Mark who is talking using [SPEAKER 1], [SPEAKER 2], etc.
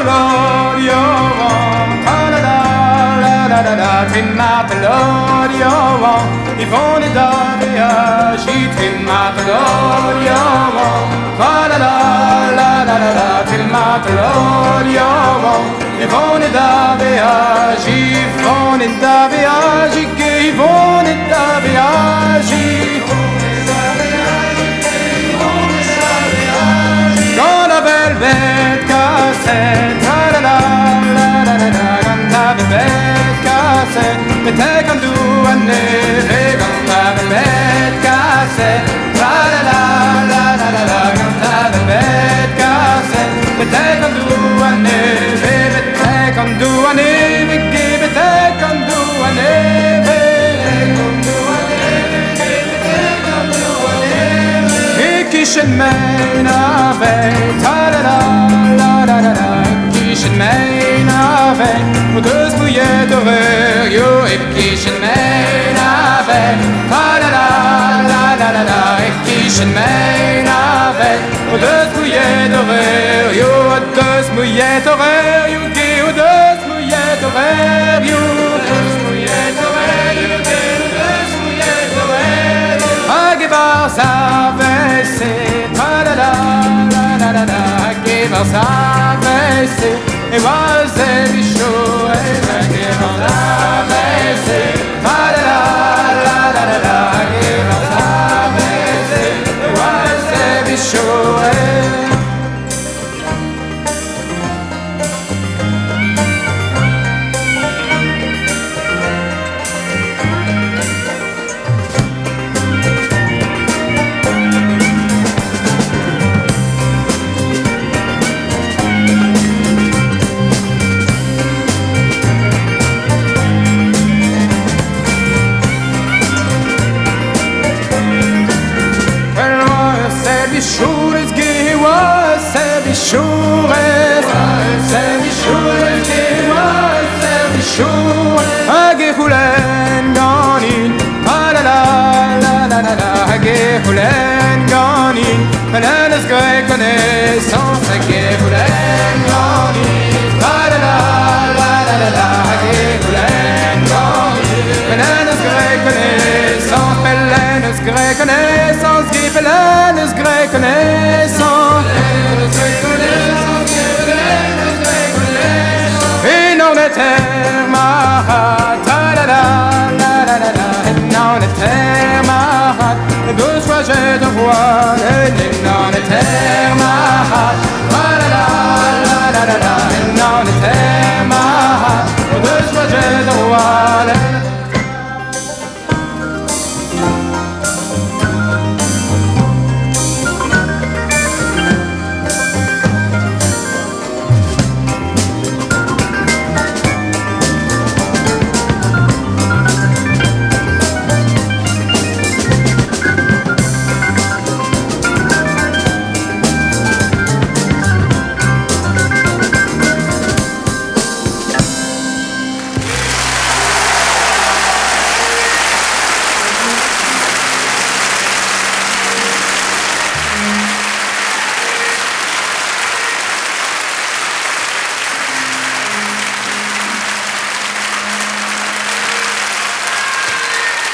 [SPEAKER 1] Yvonne Davia, she till Mataloria, la la la la la la till Mataloria, Yvonne Davia, she Yvonne Davia, she gave Yvonne Davia, she quand la velvet cassette, la la la la la la, quand la velvet cassette, mais t'es quand tu as neve, quand la velvet cassette, la la la la la la, quand la velvet cassette, mais t'es quand tu as neve, mais t'es quand tu as neve, mais t'es quand tu as neve, Kishin mein ave, ta la la la la la. Kishin mein ave, ou deux bouillets d'horreur, yo. Et kishin mein ave, ta la la la la la. Et kishin mein ave, ou deux bouillets d'horreur, yo. Deux bouillets d'horreur, yo. Ou deux bouillets d'horreur, yo. Deux bouillets d'horreur, yo. Deux bouillets d'horreur. Agebar savese, ta la la la la la. Agebar savese, et was bicho, agebar savese, ta la la la la la. Agebar savese, et was bicho. Shures ge was se shures se shures ge was se shures age hulen ganin la la la la la la age hulen ganin bananas grey connaissance age hulen ganin la la la la la la age hulen ganin bananas grey connaissance bananas grey connaissance bananas grey connaissance et non est terre mahat la la la la la la et non est terre mahat deux fois j'ai de voix et non est terre mahat la la la la la la et non est terre mahat deux fois j'ai de voix